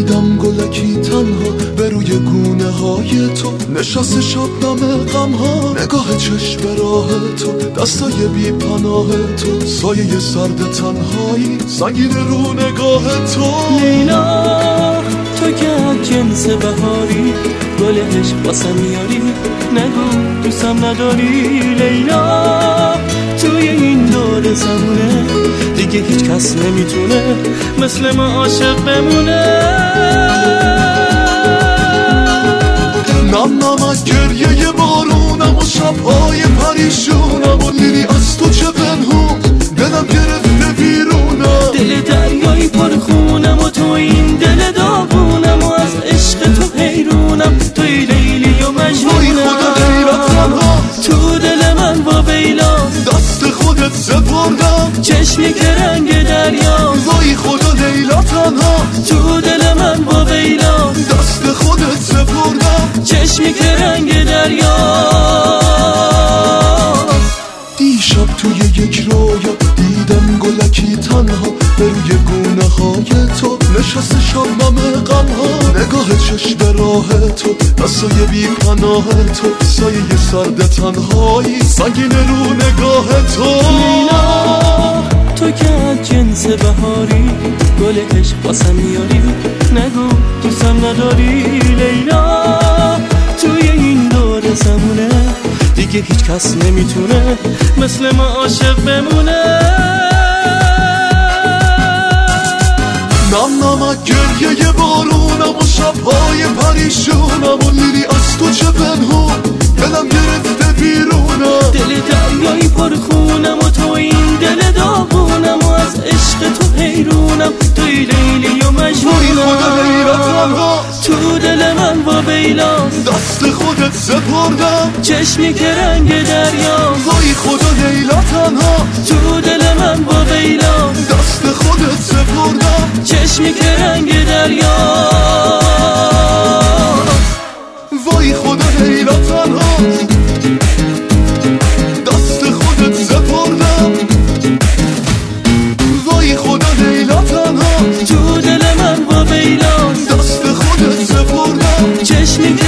دیدم گلکی تنها به روی گونه های تو، نشست شبنم غم ها، نگاه چشم راه تو، دستای بی پناه تو، سایه سرد تنهایی سنگین رو نگاه تو. لیلا تو که از جنس بهاری، گل عشق واسم میاری، نگو دوستم نداری. لیلا توی این دور زمونه دیگه هیچ کس نمیتونه مثل ما عاشق بمونه. نم نمک گریه بارونم و شبهای پریشونم و لیلی از تو چه پنهون، دلم گرفته بیرونم. دل دریایی پر خونم و تو این دل داغونم و از عشق تو حیرونم، توی لیلی و مجنونم. وای خدا حیرت تنها تو دل من با بیلا، دست خودت سپردم چشمی که رنگ دریا. وای خدا لیلا تنها تو دل من با بیلا، دست خودت سپردم چشمی که رنگ دریا. دیشب توی یک رویا دیدم گلکی تنها به روی گونه های تو، نشست شبنم غم ها، نگاه چشم راه تو، دستای بی پناه تو، سایه سرد تنهایی سنگین رو نگاه تو. لیلا تو که از جنس بهاری، گل عشق واسم میاری، نگو دوستم نداری. لیلا توی این دور زمونه دیگه هیچ کس نمیتونه مثل ما عاشق بمونه. نم نمک گریه بارونم و شبهای پریشونم و لیلی از تو چه پنهون، دلم گرفته بیرونم. دل دریایی پر خونم و تو این دل داغونم و از عشق تو حیرونم، توی لیلی و مجنونم. وای خدا حیرت تنها تو دل من با بیلا، دست خودت سپردم چشمی که رنگ دریا. وای خدا لیلا تنها تو دل من با بیلا، دست خودت سپردم چشمی که رنگ دریا. وای خدا لیلا تنها دست خودت سپردم وای خدا لیلا تنها تو دل من با بیلا، دست خودت سپردم چشمی